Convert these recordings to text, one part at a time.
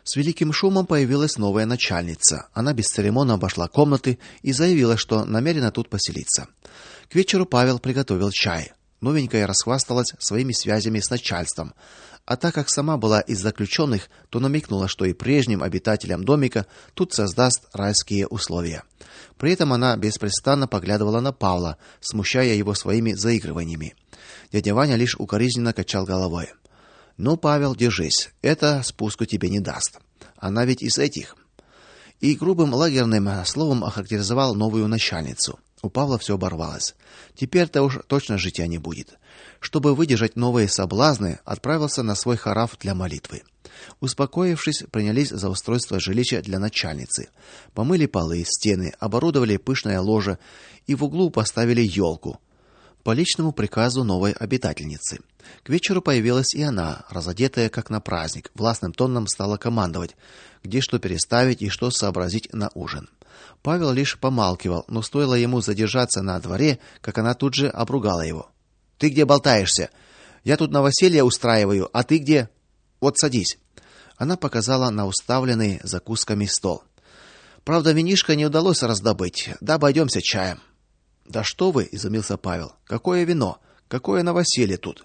С великим шумом появилась новая начальница. Она бесцеремонно обошла комнаты и заявила, что намерена тут поселиться. К вечеру Павел приготовил чай. Новенькая расхвасталась своими связями с начальством. А так как сама была из заключенных, то намекнула, что и прежним обитателям домика тут создаст райские условия. При этом она беспрестанно поглядывала на Павла, смущая его своими заигрываниями. Дядя Ваня лишь укоризненно качал головой. "Ну, Павел, держись. Это спуску тебе не даст. Она ведь из этих". И грубым лагерным словом охарактеризовал новую начальницу. У Павла все оборвалось. Теперь-то уж точно житья не будет. Чтобы выдержать новые соблазны, отправился на свой хараф для молитвы. Успокоившись, принялись за устройство жилища для начальницы. Помыли полы, стены, оборудовали пышное ложе и в углу поставили елку. По личному приказу новой обитательницы. К вечеру появилась и она, разодетая как на праздник, властным тоном стала командовать, где что переставить и что сообразить на ужин. Павел лишь помалкивал, но стоило ему задержаться на дворе, как она тут же обругала его. "Ты где болтаешься? Я тут новоселье устраиваю, а ты где? Вот садись". Она показала на уставленный закусками стол. "Правда, винишко не удалось раздобыть. Да обойдемся чаем". "Да что вы", изумился Павел. "Какое вино? Какое новоселье тут?"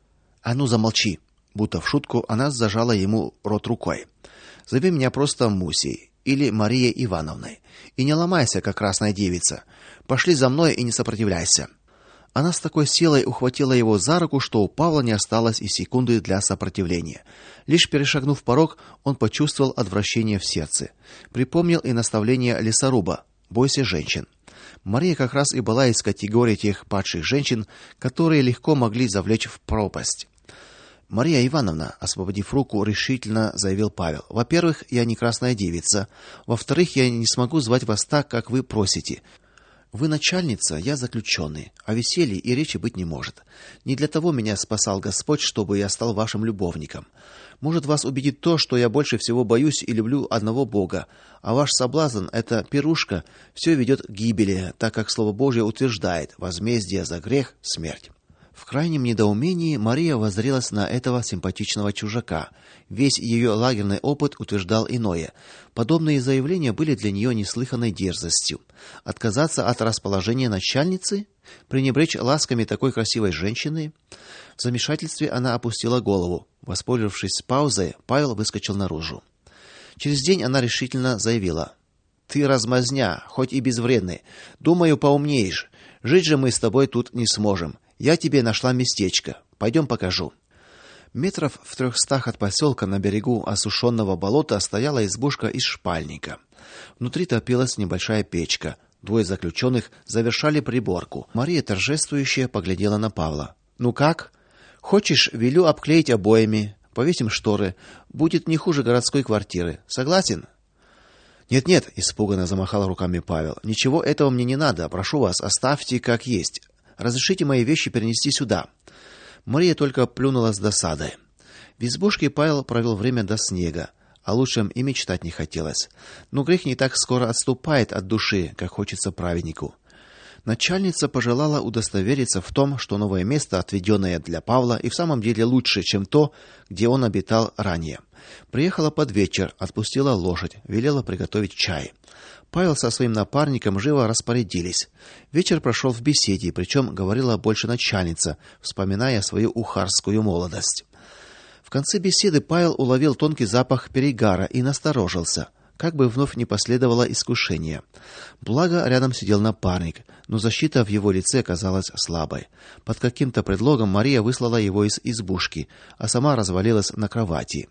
"А ну замолчи", будто в шутку она зажала ему рот рукой. "Зови меня просто Мусей или Марией Ивановной. И не ломайся, как красная девица. Пошли за мной и не сопротивляйся". Она с такой силой ухватила его за руку, что у Павла не осталось и секунды для сопротивления. Лишь перешагнув порог, он почувствовал отвращение в сердце. Припомнил и наставление лесоруба: "Бойся женщин". Мария как раз и была из категории тех падших женщин, которые легко могли завлечь в пропасть. "Мария Ивановна", освободив руку, решительно заявил Павел. "Во-первых, я не красная девица. Во-вторых, я не смогу звать вас так, как вы просите. Вы начальница, я заключенный, о веселье и речи быть не может. Не для того меня спасал Господь, чтобы я стал вашим любовником. Может, вас убедит то, что я больше всего боюсь и люблю одного Бога, а ваш соблазн эта пирушка все ведет к гибели, так как слово Божье утверждает: возмездие за грех смерть". В крайнем недоумении Мария воззрелась на этого симпатичного чужака. Весь ее лагерный опыт утверждал иное. Подобные заявления были для нее неслыханной дерзостью. Отказаться от расположения начальницы, пренебречь ласками такой красивой женщины. В замешательстве она опустила голову. Воспользовавшись паузой, Павел выскочил наружу. Через день она решительно заявила: "Ты размазня, хоть и безвредный. Думаю, поумнеешь. Жить же мы с тобой тут не сможем. Я тебе нашла местечко. Пойдем покажу". Метров в 300 от поселка на берегу осушенного болота стояла избушка из шпальника. Внутри топилась небольшая печка. Двое заключенных завершали приборку. Мария торжествующе поглядела на Павла. "Ну как? Хочешь, велю обклеить обоями, повесим шторы. Будет не хуже городской квартиры. Согласен?" "Нет-нет", испуганно замахал руками Павел. "Ничего этого мне не надо. Прошу вас, оставьте как есть. Разрешите мои вещи перенести сюда". Мария только плюнула с досадой. В избушке Павел провел время до снега, а лучшем и мечтать не хотелось. Но грех не так скоро отступает от души, как хочется праведнику. Начальница пожелала удостовериться в том, что новое место, отведенное для Павла, и в самом деле лучше, чем то, где он обитал ранее. Приехала под вечер, отпустила лошадь, велела приготовить чай. Павел со своим напарником живо распорядились. Вечер прошел в беседе, причем говорила больше начальница, вспоминая свою ухарскую молодость. В конце беседы Павел уловил тонкий запах перегара и насторожился, как бы вновь не последовало искушение. Благо рядом сидел напарник, но защита в его лице казалась слабой. Под каким-то предлогом Мария выслала его из избушки, а сама развалилась на кровати.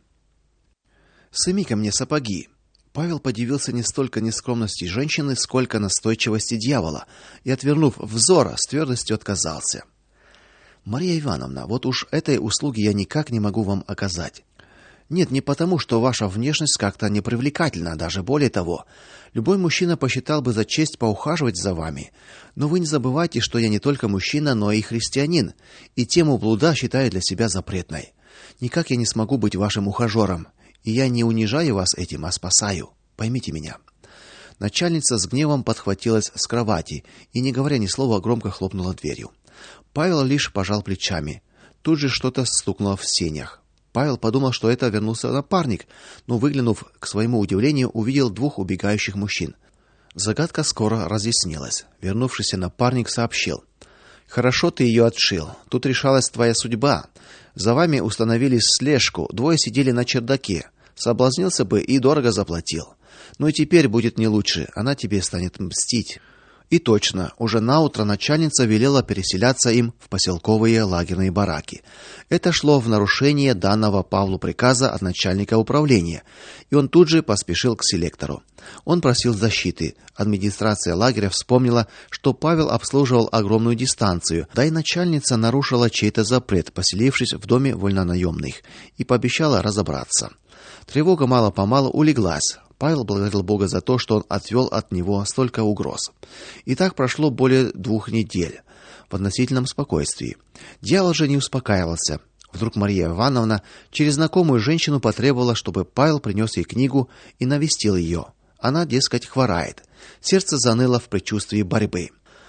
"Сними-ка мне сапоги". Павел подивился не столько нескромности женщины, сколько настойчивости дьявола, и, отвернув взор, с твердостью отказался. "Мария Ивановна, вот уж этой услуги я никак не могу вам оказать. Нет, не потому, что ваша внешность как-то непривлекательна, даже более того. Любой мужчина посчитал бы за честь поухаживать за вами. Но вы не забывайте, что я не только мужчина, но и христианин, и тему блуда считаю для себя запретной. Никак я не смогу быть вашим ухажером. И я не унижаю вас этим, а спасаю. Поймите меня". Начальница с гневом подхватилась с кровати и, не говоря ни слова, громко хлопнула дверью. Павел лишь пожал плечами. Тут же что-то стукнуло в сенях. Павел подумал, что это вернулся напарник, но, выглянув, к своему удивлению, увидел двух убегающих мужчин. Загадка скоро разъяснилась. Вернувшийся напарник сообщил: "Хорошо ты ее отшил. Тут решалась твоя судьба. За вами установили слежку, двое сидели на чердаке. Соблазнился бы и дорого заплатил. Но и теперь будет не лучше, она тебе станет мстить". И точно, уже наутро начальница велела переселяться им в поселковые лагерные бараки. Это шло в нарушение данного Павлу приказа от начальника управления, и он тут же поспешил к селектору. Он просил защиты. Администрация лагеря вспомнила, что Павел обслуживал огромную дистанцию, да и начальница нарушила чей-то запрет, поселившись в доме вольнонаемных, и пообещала разобраться. Тревога мало-помалу улеглась. Павел благодарил Бога за то, что он отвел от него столько угроз. И так прошло более 2 недель в относительном спокойствии. Дьявол же не успокаивался. Вдруг Мария Ивановна через знакомую женщину потребовала, чтобы Павел принес ей книгу и навестил ее. Она, дескать, хворает. Сердце заныло в предчувствии борьбы.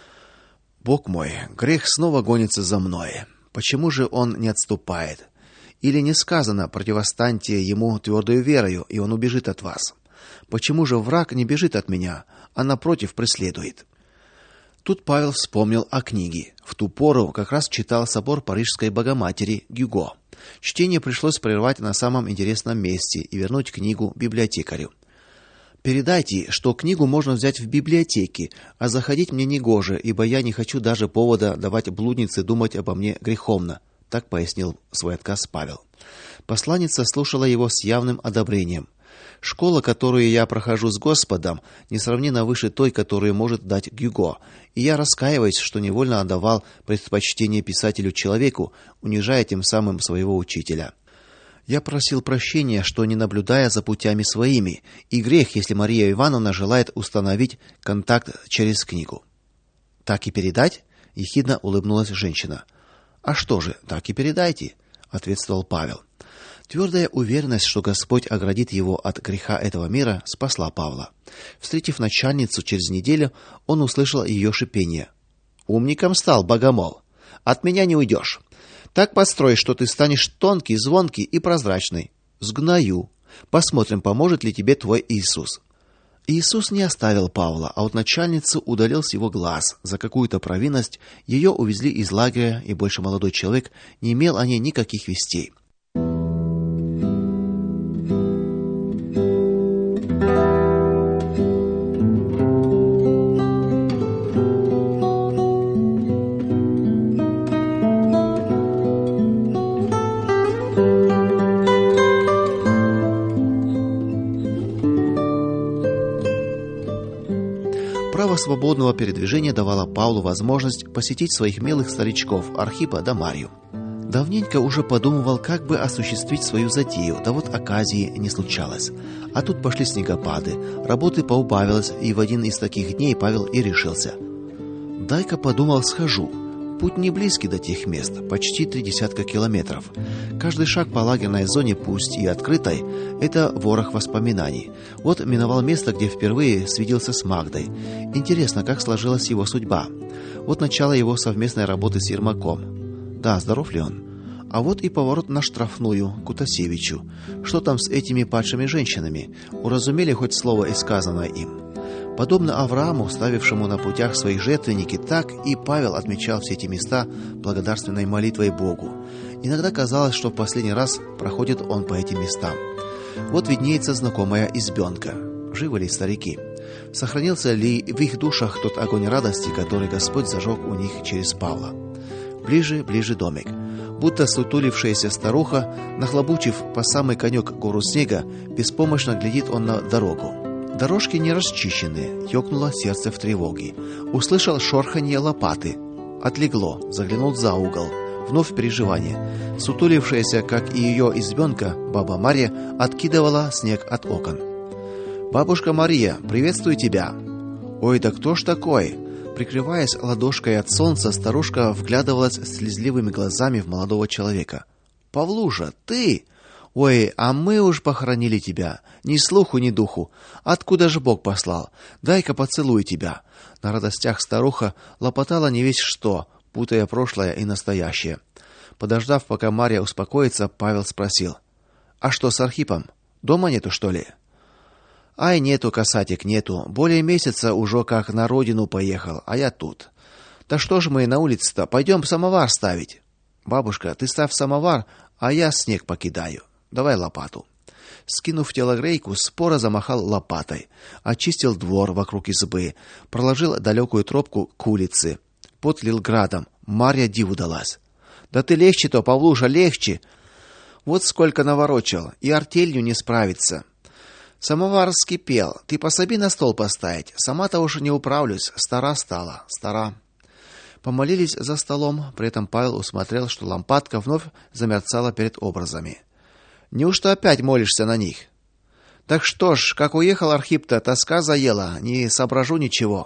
Бог мой, грех снова гонится за мной. Почему же он не отступает? Или не сказано: противостаньте ему твердою верою, и он убежит от вас? Почему же враг не бежит от меня, а напротив преследует? Тут Павел вспомнил о книге. В ту пору как раз читал собор Парижской Богоматери Гюго. Чтение пришлось прервать на самом интересном месте и вернуть книгу библиотекарю. "Передайте, что книгу можно взять в библиотеке, а заходить мне негоже, ибо я не хочу даже повода давать блуднице думать обо мне греховно", так пояснил свой отказ Павел. Посланница слушала его с явным одобрением. "Школа, которую я прохожу с Господом, несравненно выше той, которую может дать Гюго, и я раскаиваюсь, что невольно отдавал предпочтение писателю-человеку, унижая тем самым своего учителя. Я просил прощения, что не наблюдая за путями своими, и грех, если Мария Ивановна желает установить контакт через книгу". "Так и передать?" ехидно улыбнулась женщина. "А что же, так и передайте", ответствовал Павел. Твердая уверенность, что Господь оградит его от греха этого мира, спасла Павла. Встретив начальницу через неделю, он услышал ее шипение: "Умником стал, богомол. От меня не уйдешь. Так построй, что ты станешь тонкий, звонкий и прозрачный. Сгною. Посмотрим, поможет ли тебе твой Иисус". Иисус не оставил Павла, а от начальницы удалил с его глаз. За какую-то провинность ее увезли из лагеря, и больше молодой человек не имел о ней никаких вестей. Право свободного передвижения давало Павлу возможность посетить своих милых старичков Архипа да Марью. Давненько уже подумывал, как бы осуществить свою затею, да вот оказии не случалось. А тут пошли снегопады, работы поубавилось, и в один из таких дней Павел и решился: "Дай-ка, подумал, схожу. Путь не близкий до тех мест, почти 30 километров. Каждый шаг по лагерной зоне, пусть и открытой, это ворох воспоминаний. Вот миновал место, где впервые свиделся с Магдой. Интересно, как сложилась его судьба. Вот начало его совместной работы с Ермаком. Да, здоров ли он? А вот и поворот на штрафную к Кутасевичу. Что там с этими падшими женщинами? Уразумели хоть слово и сказанное им?" Подобно Аврааму, ставившему на путях свои жертвенники, так и Павел отмечал все эти места благодарственной молитвой Богу. Иногда казалось, что в последний раз проходит он по этим местам. Вот виднеется знакомая избенка. Живы ли старики? Сохранился ли в их душах тот огонь радости, который Господь зажег у них через Павла? Ближе, ближе домик. Будто сутулившаяся старуха, нахлобучив по самый конек гору снега, беспомощно глядит он на дорогу. Дорожки не расчищены, ёкнуло сердце в тревоге. Услышал шорханье лопаты. Отлегло, заглянул за угол. Вновь переживание. Сутулившаяся, как и ее избенка, баба Марья откидывала снег от окон. «Бабушка Мария, приветствую тебя!» «Ой, да кто ж такой?» Прикрываясь ладошкой от солнца, старушка вглядывалась слезливыми глазами в молодого человека. «Павлуша, ты? Ой, а мы уж похоронили тебя. Ни слуху, ни духу. Откуда же Бог послал? Дай-ка поцелую тебя». На радостях старуха лопотала не весть что, путая прошлое и настоящее. Подождав, пока Марья успокоится, Павел спросил: А что с Архипом? Дома нету, что ли? Ай, нету, касатик, нету. Более месяца уже как на родину поехал, а я тут. Да что ж мы на улице-то? Пойдем самовар ставить. Бабушка, ты ставь самовар, а я снег покидаю. Давай лопату. Скинув телогрейку, споро замахал лопатой, очистил двор вокруг избы, проложил далекую тропку к улице. Пот лил градом. Марья диву далась. Да ты легче-то, Павлуша, легче. Вот сколько наворочил, и артелью не справиться. Самовар вскипел. Ты пособи на стол поставить. Сама-то уж не управлюсь, стара стала, стара. Помолились за столом, при этом Павел усмотрел, что лампадка вновь замерцала перед образами. Неужто опять молишься на них? Так что ж, как уехал Архип-то, тоска заела, не соображу ничего.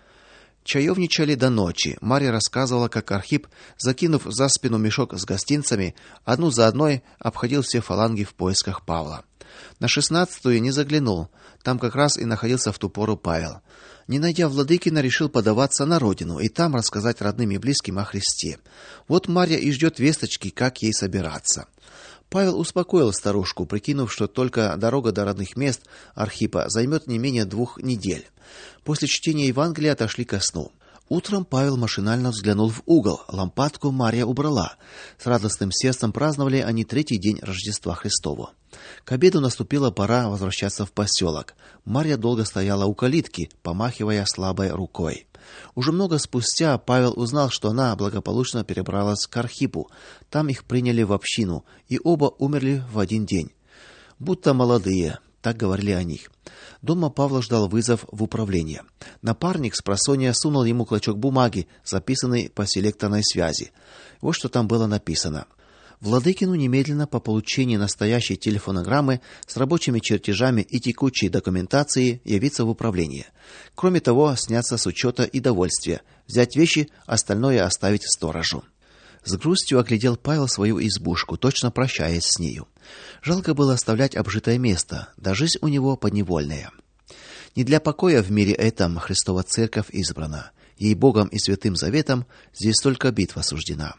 Чаевничали до ночи. Марья рассказывала, как Архип, закинув за спину мешок с гостинцами, одну за одной обходил все фаланги в поисках Павла. На 16-ю не заглянул. Там как раз и находился в ту пору Павел. Не найдя Владыкина, решил подаваться на родину и там рассказать родным и близким о Христе. Вот Марья и ждет весточки, как ей собираться. Павел успокоил старушку, прикинув, что только дорога до родных мест Архипа займет не менее 2 недель. После чтения Евангелия отошли ко сну. Утром Павел машинально взглянул в угол. Лампадку Марья убрала. С радостным сердцем праздновали они 3-й день Рождества Христова. К обеду наступила пора возвращаться в поселок. Марья долго стояла у калитки, помахивая слабой рукой. Уже много спустя Павел узнал, что она благополучно перебралась к Архипу. Там их приняли в общину, и оба умерли в один день. Будто молодые, так говорили о них. Дома Павла ждал вызов в управление. Напарник спросонья сунул ему клочок бумаги, записанный по селекторной связи. Вот что там было написано: Владыкину немедленно по получении настоящей телефонограммы с рабочими чертежами и текущей документацией явиться в управление. Кроме того, сняться с учета и довольствия, взять вещи, остальное оставить сторожу. С грустью оглядел Павел свою избушку, точно прощаясь с нею. Жалко было оставлять обжитое место, да жизнь у него подневольная. Не для покоя в мире этом Христова церковь избрана. Ей Богом и Святым Заветом здесь только битва суждена.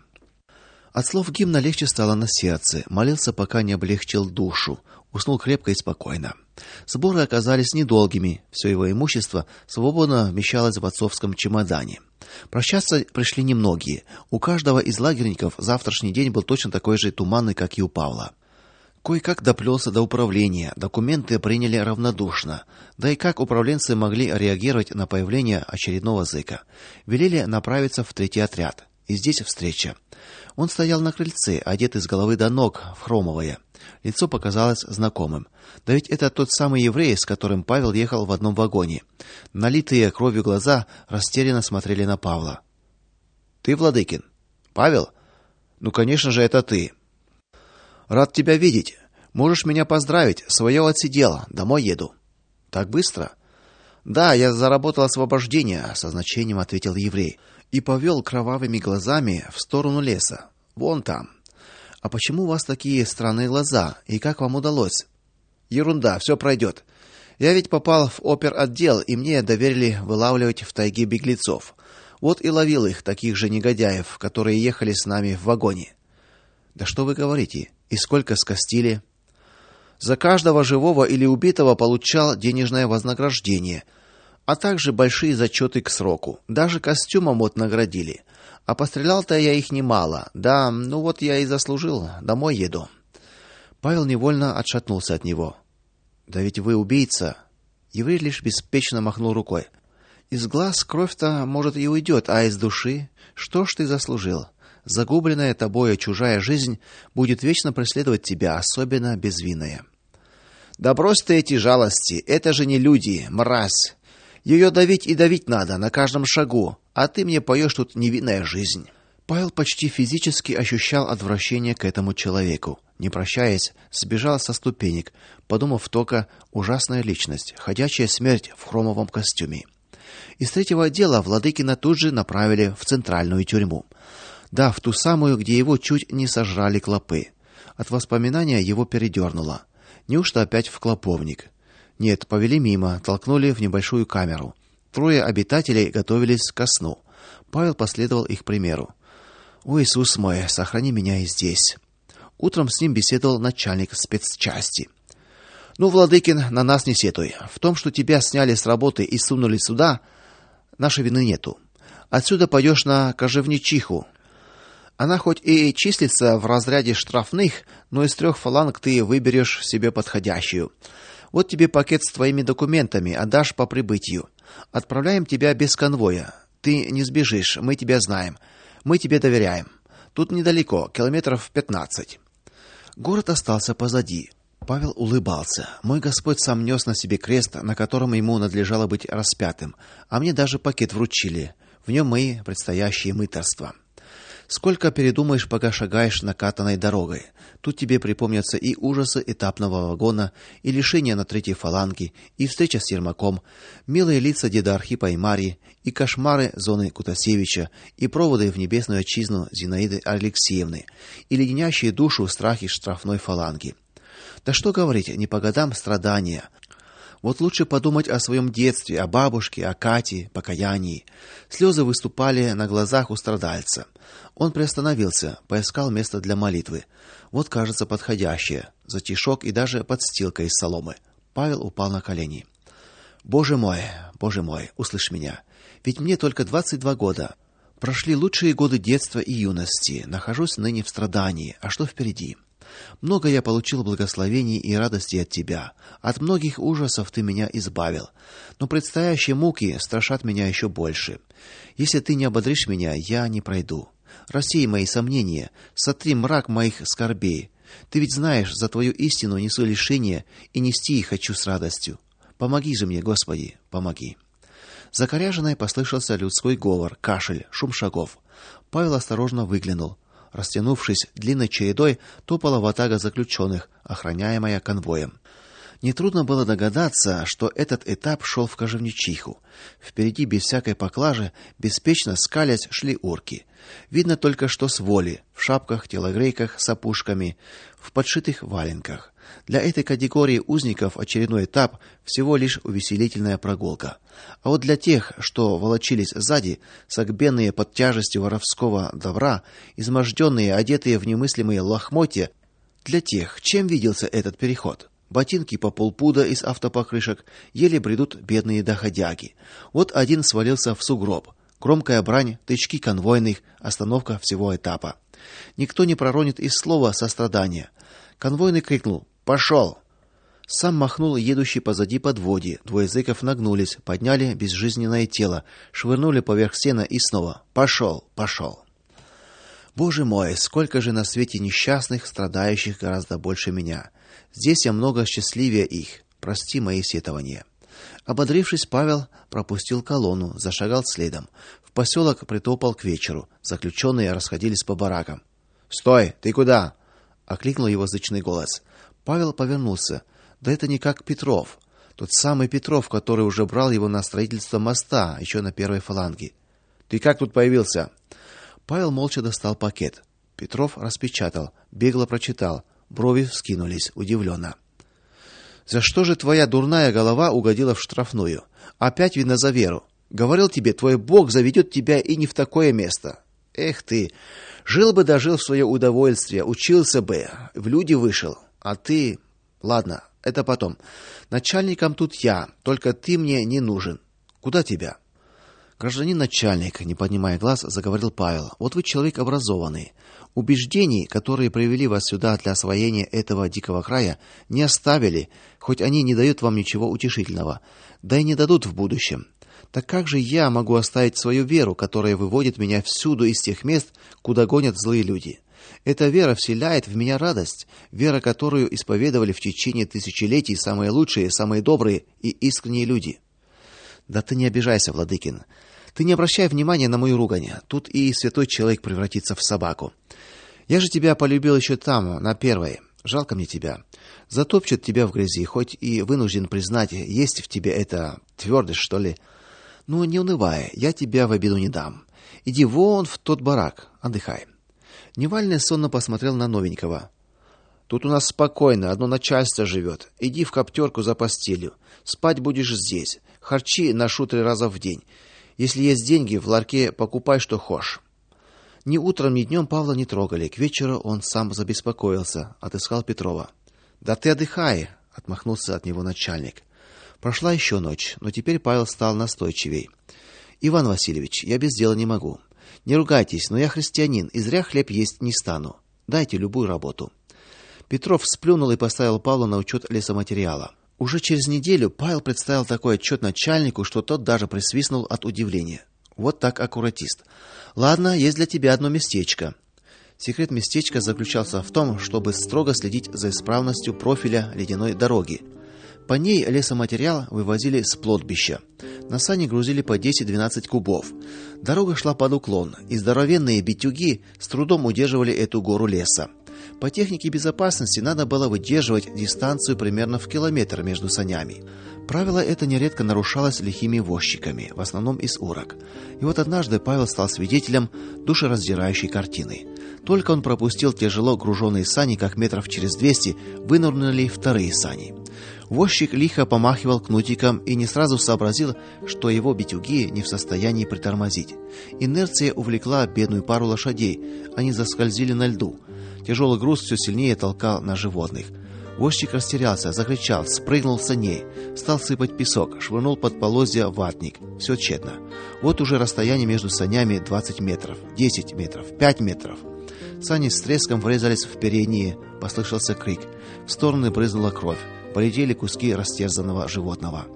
От слов гимна легче стало на сердце. Молился, пока не облегчил душу. Уснул крепко и спокойно. Сборы оказались недолгими. Все его имущество свободно вмещалось в отцовском чемодане. Прощаться пришли немногие. У каждого из лагерников завтрашний день был точно такой же туманный, как и у Павла. Кое-как доплелся до управления. Документы приняли равнодушно. Да и как управленцы могли реагировать на появление очередного зэка? Велели направиться в 3-й отряд. И здесь встреча. Он стоял на крыльце, одетый с головы до ног в хромовое. Лицо показалось знакомым. Да ведь это тот самый еврей, с которым Павел ехал в одном вагоне. Налитые кровью глаза растерянно смотрели на Павла. Ты, Владыкин? Павел? Ну, конечно же, это ты. Рад тебя видеть. Можешь меня поздравить, свое отсидел, домой еду. Так быстро? Да, я заработал освобождение, со значением ответил еврей и повел кровавыми глазами в сторону леса. Вон там. А почему у вас такие странные глаза, и как вам удалось? Ерунда, все пройдет. Я ведь попал в оперотдел, и мне доверили вылавливать в тайге беглецов. Вот и ловил их, таких же негодяев, которые ехали с нами в вагоне. Да что вы говорите? И сколько скостили? За каждого живого или убитого получал денежное вознаграждение, а также большие зачеты к сроку. Даже костюмом вот наградили. А пострелял-то я их немало. Да, ну вот я и заслужил. Домой еду. Павел невольно отшатнулся от него. Да ведь вы убийца. Еврей лишь беспечно махнул рукой. Из глаз кровь-то, может, и уйдет, а из души что ж ты заслужил? Загубленная тобою чужая жизнь будет вечно преследовать тебя, особенно безвинная. Да брось ты эти жалости, это же не люди, мразь. Ее давить и давить надо на каждом шагу, а ты мне поешь тут невинная жизнь. Павел почти физически ощущал отвращение к этому человеку. Не прощаясь, сбежал со ступенек, подумав только: ужасная личность, ходячая смерть в хромовом костюме. Из 3-го отдела Владыкина тут же направили в центральную тюрьму. Да, в ту самую, где его чуть не сожрали клопы. От воспоминания его передернуло. Неужто опять в клоповник? Нет, повели мимо, толкнули в небольшую камеру. 3 обитателей готовились ко сну. Павел последовал их примеру. О, Иисус мой, сохрани меня и здесь. Утром с ним беседовал начальник спецчасти. Ну, Владыкин, на нас не сетуй. В том, что тебя сняли с работы и сунули сюда, нашей вины нету. Отсюда пойдешь на кожевничиху. Она хоть и числится в разряде штрафных, но из 3 фаланг ты выберешь себе подходящую. Вот тебе пакет с твоими документами, отдашь по прибытию. Отправляем тебя без конвоя. Ты не сбежишь, мы тебя знаем. Мы тебе доверяем. Тут недалеко, километров 15. Город остался позади. Павел улыбался. Мой Господь сам нес на себе крест, на котором ему надлежало быть распятым, а мне даже пакет вручили. В нем мои предстоящие мытарства. Сколько передумаешь, пока шагаешь накатанной дорогой. Тут тебе припомнятся и ужасы этапного вагона, и лишения на 3-й фаланге, и встреча с Ермаком, милые лица деда Архипа и Марьи, и кошмары зоны Кутасевича, и проводы в небесную отчизну Зинаиды Алексеевны, и леденящие душу страхи штрафной фаланги. Да что говорить, не по годам страдания. Вот лучше подумать о своем детстве, о бабушке, о Кате, покаянии. Слезы выступали на глазах у страдальца. Он приостановился, поискал место для молитвы. Вот, кажется, подходящее. Затишок и даже подстилка из соломы. Павел упал на колени. Боже мой, услышь меня. Ведь мне только 22 года. Прошли лучшие годы детства и юности. Нахожусь ныне в страдании. А что впереди? Много я получил благословений и радости от тебя. От многих ужасов ты меня избавил. Но предстоящие муки страшат меня еще больше. Если ты не ободришь меня, я не пройду. Рассей мои сомнения, сотри мрак моих скорбей. Ты ведь знаешь, за твою истину несу лишения и нести их хочу с радостью. Помоги же мне, Господи, помоги. За коряжиной послышался людской говор, кашель, шум шагов. Павел осторожно выглянул. Растянувшись длинной чередой, топала ватага заключенных, охраняемая конвоем. Нетрудно было догадаться, что этот этап шел в кожевничиху. Впереди без всякой поклажи, беспечно скалясь, шли орки. Видно только что с воли, в шапках, телогрейках с опушками, в подшитых валенках. Для этой категории узников очередной этап всего лишь увеселительная прогулка. А вот для тех, что волочились сзади, согбенные под тяжестью воровского добра, изможденные, одетые в немыслимые лохмотья, для тех, чем виделся этот переход? Ботинки по полпуда из автопокрышек, еле бредут бедные доходяги. Вот один свалился в сугроб. Громкая брань, тычки конвойных, остановка всего этапа. Никто не проронит и слова сострадания. Конвойный крикнул: «Пошел!» Сам махнул едущий позади подводе. Двое зэков нагнулись, подняли безжизненное тело, швырнули поверх сена и снова: «Пошел, пошел!» Боже мой, сколько же на свете несчастных, страдающих гораздо больше меня. Здесь я много счастливее их. Прости мои сетования. Ободрившись, Павел пропустил колонну, зашагал следом. В поселок притопал к вечеру. Заключенные расходились по баракам. "Стой, ты куда?" окликнул его зычный голос. Павел повернулся. Да это никак Петров. Тот самый Петров, который уже брал его на строительство моста, еще на 1-й фаланге. "Ты как тут появился?" Павел молча достал пакет. Петров распечатал, бегло прочитал. Брови вскинулись удивленно. "За что же твоя дурная голова угодила в штрафную? Опять видно за веру. Говорил тебе, твой Бог заведет тебя и не в такое место. Эх ты, жил бы дожил в свое удовольствие, учился бы, в люди вышел. А ты... Ладно, это потом. Начальником тут я, только ты мне не нужен. Куда тебя?" "Гражданин начальник", не поднимая глаз, заговорил Павел. "Вот вы человек образованный. Убеждений, которые привели вас сюда для освоения этого дикого края, не оставили, хоть они не дают вам ничего утешительного, да и не дадут в будущем. Так как же я могу оставить свою веру, которая выводит меня всюду из тех мест, куда гонят злые люди? Эта вера вселяет в меня радость, вера, которую исповедовали в течение тысячелетий самые лучшие, самые добрые и искренние люди". "Да ты не обижайся, Владыкин. Ты не обращай внимания на мою ругань. Тут и святой человек превратится в собаку. Я же тебя полюбил еще там, на 1-й. Жалко мне тебя. Затопчет тебя в грязи, хоть и вынужден признать, есть в тебе эта твердость, что ли. Ну, не унывай, я тебя в обиду не дам. Иди вон в тот барак, отдыхай". Невальный сонно посмотрел на новенького. "Тут у нас спокойно, одно начальство живет. Иди в коптерку за постелью. Спать будешь здесь. Харчи ношу 3 раза в день. Если есть деньги, в ларьке покупай, что хошь". Ни утром, ни днем Павла не трогали. К вечеру он сам забеспокоился, отыскал Петрова. "Да ты отдыхай", отмахнулся от него начальник. Прошла еще ночь, но теперь Павел стал настойчивей. "Иван Васильевич, я без дела не могу. Не ругайтесь, но я христианин, и зря хлеб есть не стану. Дайте любую работу". Петров сплюнул и поставил Павла на учет лесоматериала. Уже через неделю Павел представил такой отчет начальнику, что тот даже присвистнул от удивления. Вот так аккуратист. "Ладно, есть для тебя одно местечко". Секрет местечка заключался в том, чтобы строго следить за исправностью профиля ледяной дороги. По ней лесоматериал вывозили с плотбища. На сани грузили по 10-12 кубов. Дорога шла под уклон, и здоровенные битюги с трудом удерживали эту гору леса. По технике безопасности надо было выдерживать дистанцию примерно в километр между санями. Правило это нередко нарушалось лихими возчиками, в основном из урок. И вот однажды Павел стал свидетелем душераздирающей картины. Только он пропустил тяжело груженные сани, как метров через 200 вынырнули вторые сани. Возчик лихо помахивал кнутиком и не сразу сообразил, что его битюги не в состоянии притормозить. Инерция увлекла бедную пару лошадей, они заскользили на льду. Тяжелый груз все сильнее толкал на животных. Возчик растерялся, закричал, спрыгнул с саней, стал сыпать песок, швырнул под полозья ватник. Все тщетно. Вот уже расстояние между санями 20 метров, 10 метров, 5 метров. Сани с треском врезались в передние, послышался крик. В стороны брызнула кровь, полетели куски растерзанного животного.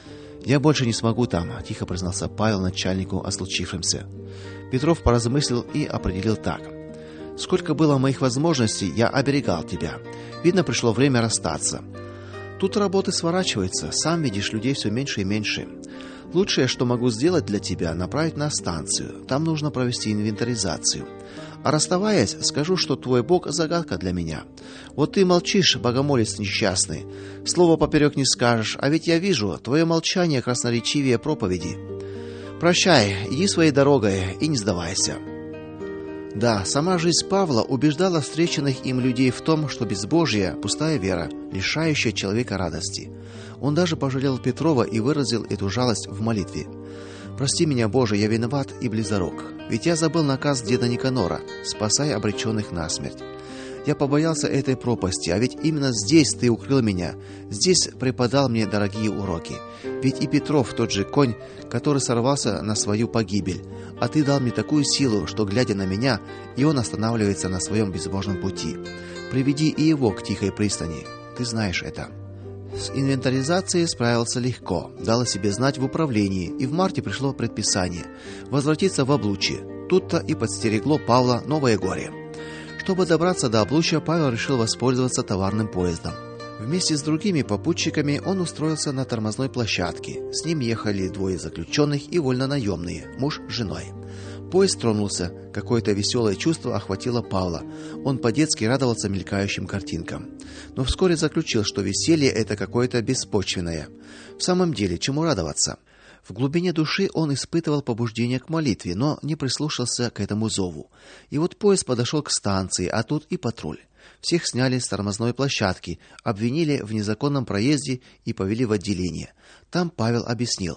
"Я больше не смогу там", тихо признался Павел начальнику о случившемся. Петров поразмыслил и определил так: "Сколько было моих возможностей, я оберегал тебя. Видно, пришло время расстаться. Тут работы сворачиваются, сам видишь, людей все меньше и меньше. Лучшее, что могу сделать для тебя, направить на станцию. Там нужно провести инвентаризацию. А расставаясь, скажу, что твой Бог загадка для меня. Вот ты молчишь, богомолец несчастный. Слова поперек не скажешь, а ведь я вижу, твое молчание красноречивее проповеди. Прощай, иди своей дорогой и не сдавайся". Да, сама жизнь Павла убеждала встреченных им людей в том, что безбожие пустая вера, лишающая человека радости. Он даже пожалел Петрова и выразил эту жалость в молитве. "Прости меня, Боже, я виноват и близорук. Ведь я забыл наказ деда Никанора: спасай обреченных на смерть. Я побоялся этой пропасти, а ведь именно здесь ты укрыл меня, здесь преподал мне дорогие уроки. Ведь и Петров тот же конь, который сорвался на свою погибель, а ты дал мне такую силу, что, глядя на меня, и он останавливается на своем безбожном пути. Приведи и его к тихой пристани. Ты знаешь это". С инвентаризацией справился легко, дал о себе знать в управлении, и в марте пришло предписание возвратиться в Облучье. Тут-то и подстерегло Павла новое горе. Чтобы добраться до Облучья, Павел решил воспользоваться товарным поездом. Вместе с другими попутчиками он устроился на тормозной площадке. С ним ехали двое заключенных и вольнонаемные, муж с женой. Поезд тронулся. Какое-то веселое чувство охватило Павла. Он по-детски радовался мелькающим картинкам. Но вскоре заключил, что веселье это какое-то беспочвенное. В самом деле, чему радоваться? В глубине души он испытывал побуждение к молитве, но не прислушался к этому зову. И вот поезд подошел к станции, а тут и патруль. Всех сняли с тормозной площадки, обвинили в незаконном проезде и повели в отделение. Там Павел объяснил: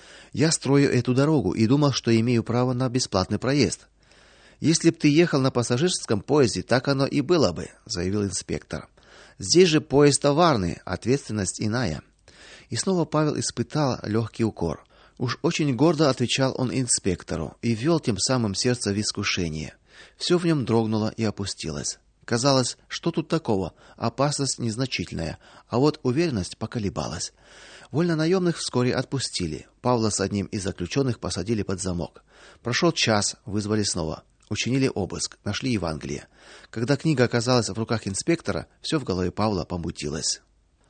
"Я строю эту дорогу и думал, что имею право на бесплатный проезд". "Если б ты ехал на пассажирском поезде, так оно и было бы", заявил инспектор. "Здесь же поезд товарный, ответственность иная". И снова Павел испытал легкий укор. Уж очень гордо отвечал он инспектору и ввел тем самым сердце в искушение. Все в нем дрогнуло и опустилось. Казалось, что тут такого? Опасность незначительная, а вот уверенность поколебалась. Вольнонаемных вскоре отпустили. Павла с одним из заключенных посадили под замок. Прошел час, вызвали снова. Учинили обыск, нашли Евангелие. Когда книга оказалась в руках инспектора, все в голове Павла помутилось.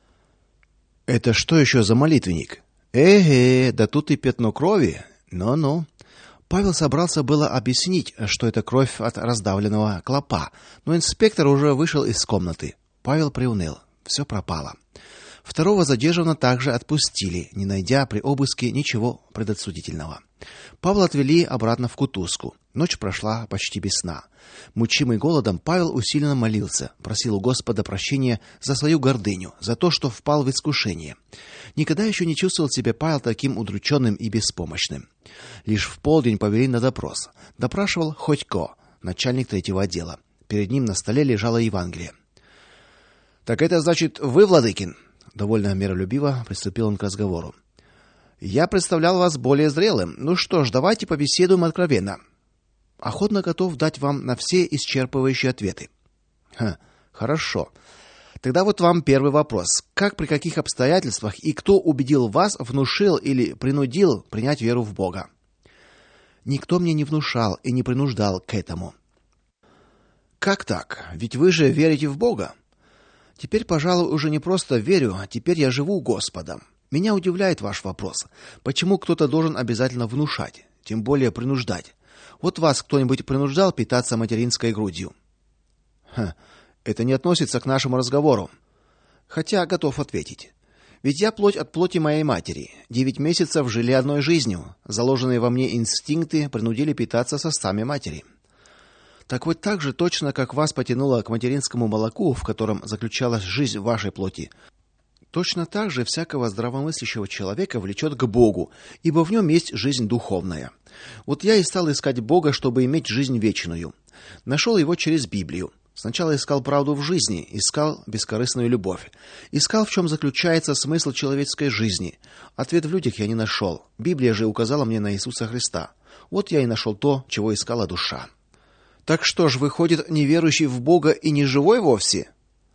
"Это что еще за молитвенник? Да тут и пятно крови. Ну-ну". Павел собрался было объяснить, что это кровь от раздавленного клопа, но инспектор уже вышел из комнаты. Павел приуныл. Все пропало. Второго задержанного также отпустили, не найдя при обыске ничего предосудительного. Павла отвели обратно в кутузку. Ночь прошла почти без сна. Мучимый голодом, Павел усиленно молился, просил у Господа прощения за свою гордыню, за то, что впал в искушение. Никогда еще не чувствовал себя Павел таким удрученным и беспомощным. Лишь в полдень повели на допрос. Допрашивал Ходько, начальник третьего отдела. Перед ним на столе лежало Евангелие. Так это значит, вы, Владыкин? Довольно миролюбиво приступил он к разговору. Я представлял вас более зрелым. Ну что ж, давайте побеседуем откровенно. Охотно готов дать вам на все исчерпывающие ответы. Хорошо. Тогда вот вам первый вопрос. Как, при каких обстоятельствах и кто убедил вас, внушил или принудил принять веру в Бога? Никто мне не внушал и не принуждал к этому. Как так? Ведь вы же верите в Бога. Теперь, пожалуй, уже не просто верю, а теперь я живу Господом. Меня удивляет ваш вопрос. Почему кто-то должен обязательно внушать, тем более принуждать? Вот вас кто-нибудь принуждал питаться материнской грудью? Это не относится к нашему разговору. Хотя готов ответить. Ведь я плоть от плоти моей матери. 9 месяцев жили одной жизнью. Заложенные во мне инстинкты принудили питаться сосами матери. Так вот так же точно, как вас потянуло к материнскому молоку, в котором заключалась жизнь вашей плоти, точно так же всякого здравомыслящего человека влечет к Богу, ибо в нем есть жизнь духовная. Вот я и стал искать Бога, чтобы иметь жизнь вечную. Нашел его через Библию. Сначала искал правду в жизни, искал бескорыстную любовь. Искал, в чем заключается смысл человеческой жизни. Ответ в людях я не нашел. Библия же указала мне на Иисуса Христа. Вот я и нашел то, чего искала душа. Так что ж, выходит, неверующий в Бога и не живой вовсе?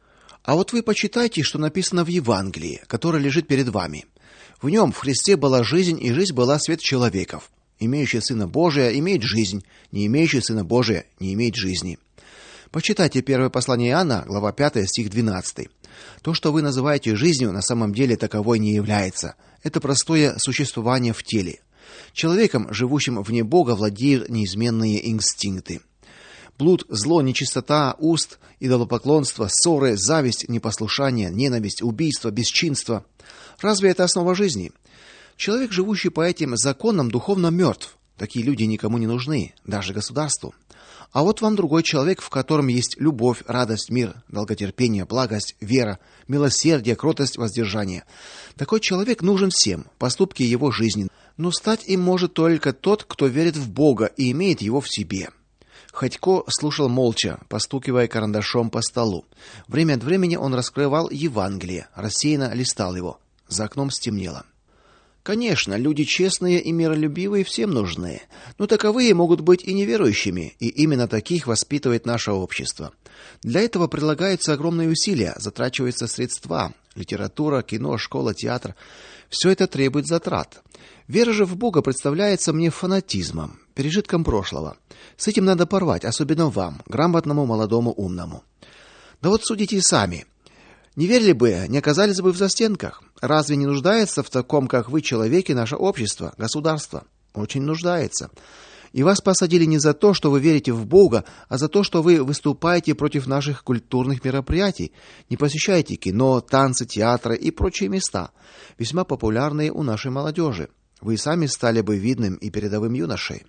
А вот вы почитайте, что написано в Евангелии, которое лежит перед вами. В нем, в Христе, была жизнь, и жизнь была свет человеков. Имеющий Сына Божия имеет жизнь, не имеющий Сына Божия не имеет жизни. Почитайте первое послание Иоанна, глава 5, стих 12. То, что вы называете жизнью, на самом деле таковой не является. Это простое существование в теле. Человеком, живущим вне Бога, владеют неизменные инстинкты. Блуд, зло, нечистота уст, идолопоклонство, ссоры, зависть, непослушание, ненависть, убийство, бесчинство. Разве это основа жизни? Человек, живущий по этим законам, духовно мертв. Такие люди никому не нужны, даже государству. А вот вам другой человек, в котором есть любовь, радость, мир, долготерпение, благость, вера, милосердие, кротость, воздержание. Такой человек нужен всем, поступки его жизни. Но стать им может только тот, кто верит в Бога и имеет его в себе. Ходько слушал молча, постукивая карандашом по столу. Время от времени он раскрывал Евангелие, рассеянно листал его. За окном стемнело. Конечно, люди честные и миролюбивые всем нужны, но таковые могут быть и неверующими, и именно таких воспитывает наше общество. Для этого прилагаются огромные усилия, затрачиваются средства: литература, кино, школа, театр. Все это требует затрат. Вера же в Бога представляется мне фанатизмом, пережитком прошлого. С этим надо порвать, особенно вам, грамотному, молодому, умному. Да вот судите сами. Не верили бы, не оказались бы в застенках. Разве не нуждается в таком, как вы, человеке, наше общество, государство? Очень нуждается. И вас посадили не за то, что вы верите в Бога, а за то, что вы выступаете против наших культурных мероприятий, не посещаете кино, танцы, театры и прочие места, весьма популярные у нашей молодежи. Вы сами стали бы видным и передовым юношей.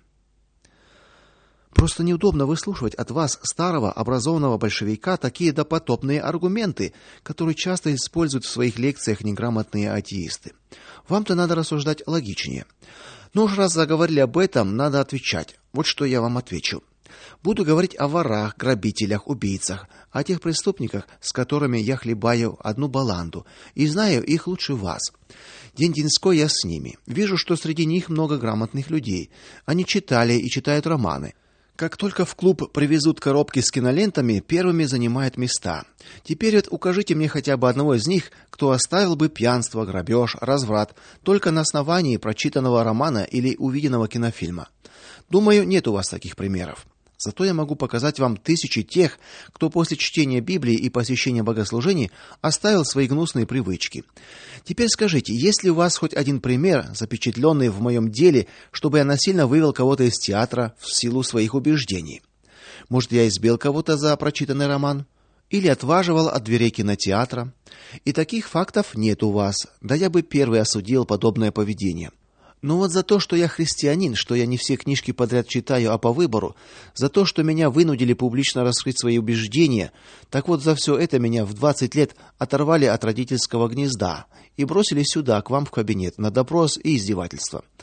Просто неудобно выслушивать от вас, старого образованного большевика, такие допотопные аргументы, которые часто используют в своих лекциях неграмотные атеисты. Вам-то надо рассуждать логичнее. Но уж раз заговорили об этом, надо отвечать. Вот что я вам отвечу. Буду говорить о ворах, грабителях, убийцах, о тех преступниках, с которыми я хлебаю одну баланду, и знаю их лучше вас. День-деньской я с ними. Вижу, что среди них много грамотных людей. Они читали и читают романы. Как только в клуб привезут коробки с кинолентами, первыми занимают места. Теперь вот укажите мне хотя бы одного из них, кто оставил бы пьянство, грабеж, разврат только на основании прочитанного романа или увиденного кинофильма. Думаю, нет у вас таких примеров. Зато я могу показать вам тысячи тех, кто после чтения Библии и посещения богослужений оставил свои гнусные привычки. Теперь скажите, есть ли у вас хоть один пример, запечатленный в моем деле, чтобы я насильно вывел кого-то из театра в силу своих убеждений? Может, я избил кого-то за прочитанный роман? Или отваживал от дверей кинотеатра? И таких фактов нет у вас. Да я бы первый осудил подобное поведение. Но вот за то, что я христианин, что я не все книжки подряд читаю, а по выбору, за то, что меня вынудили публично раскрыть свои убеждения, так вот за все это меня в 20 лет оторвали от родительского гнезда и бросили сюда, к вам в кабинет, на допрос и издевательство.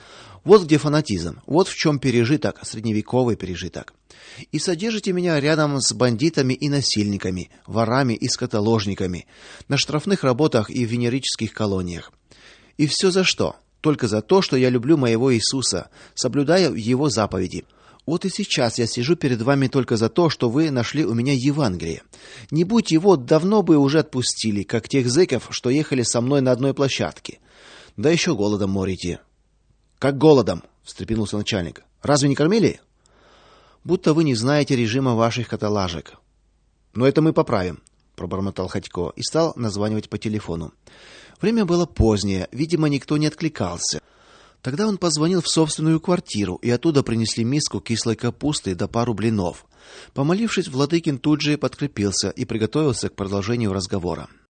Вот где фанатизм, вот в чем пережиток, средневековый пережиток. И содержите меня рядом с бандитами и насильниками, ворами и скотоложниками, на штрафных работах и в венерических колониях. И все за что? Только за то, что я люблю моего Иисуса, соблюдаю его заповеди. Вот и сейчас я сижу перед вами только за то, что вы нашли у меня Евангелие. Не будь его, давно бы уже отпустили, как тех зэков, что ехали со мной на одной площадке. Да еще голодом морите. Как голодом? Встрепенулся начальник. Разве не кормили? Будто вы не знаете режима ваших каталажек. Но это мы поправим, пробормотал Ходько и стал названивать по телефону. Время было позднее, видимо, никто не откликался. Тогда он позвонил в собственную квартиру, и оттуда принесли миску кислой капусты да пару блинов. Помолившись, Владыкин тут же подкрепился и приготовился к продолжению разговора.